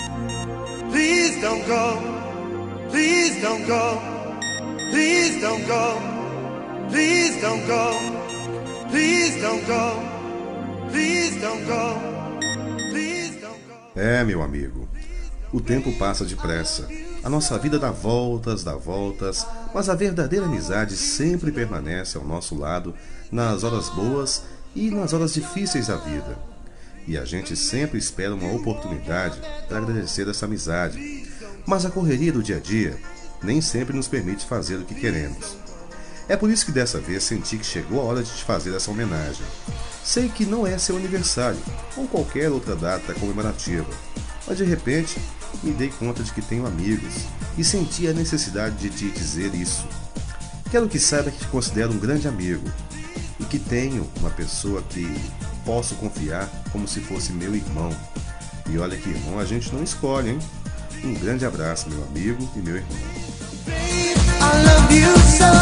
Please don't go, please don't go, please don't go, please don't go, please don't go, please don't go, please don't go. É, meu amigo, o tempo passa depressa. A nossa vida dá voltas, mas a verdadeira amizade sempre permanece ao nosso lado nas horas boas e nas horas difíceis da vida. E a gente sempre espera uma oportunidade para agradecer essa amizade. Mas a correria do dia a dia nem sempre nos permite fazer o que queremos. É por isso que dessa vez senti que chegou a hora de te fazer essa homenagem. Sei que não é seu aniversário ou qualquer outra data comemorativa, mas de repente me dei conta de que tenho amigos e senti a necessidade de te dizer isso. Quero que saiba que te considero um grande amigo e que tenho uma pessoa que posso confiar como se fosse meu irmão. E olha que irmão a gente não escolhe, hein? Um grande abraço, meu amigo e meu irmão. I love you so.